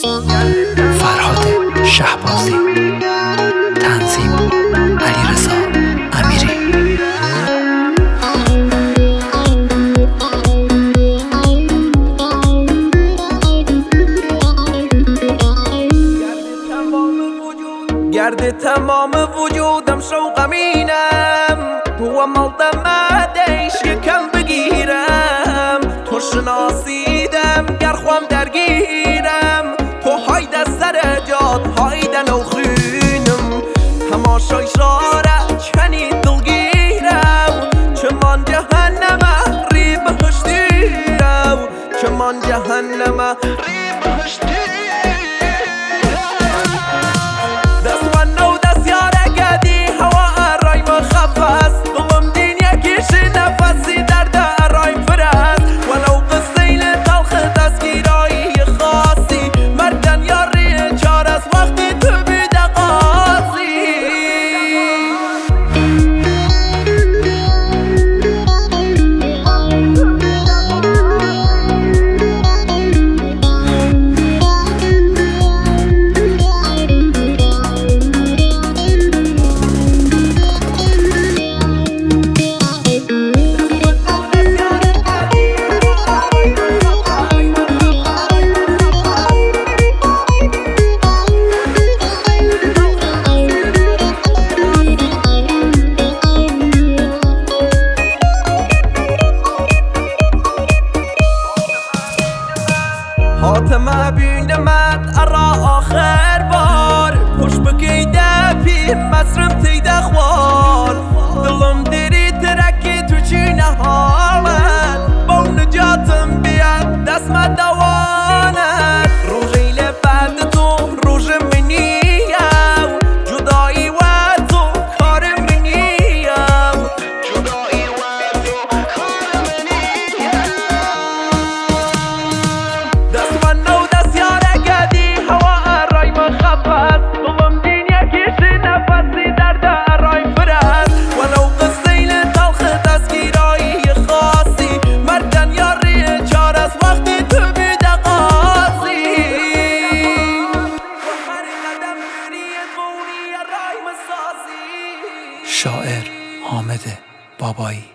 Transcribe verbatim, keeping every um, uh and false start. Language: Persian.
فرهاد شهبازی، تنظیم علیرضا امیری. گرد تمام وجودم شوقمینم، تو ملتمدش یکم بگیرم. تو شناسیدم گرخوام درگیرم، تو هایده سر جاد هایده نوخینم. تماشای شاره کنی دلگیرم، چمان جهنمه ری بهشتیرم، چمان جهنمه ری بهشتیرم. حاتمه بینمت ارا آخر بار، پشت بگیده پی مصرم تیده خوار. دلم دیری ترکی تو چی نهالت، با نجاتم بیاد دست مدوانت. روژی لبد تو روژ منیم، جدایی و تو کار منیم، جدایی و تو کار منیم. شاعر حامد بابایی.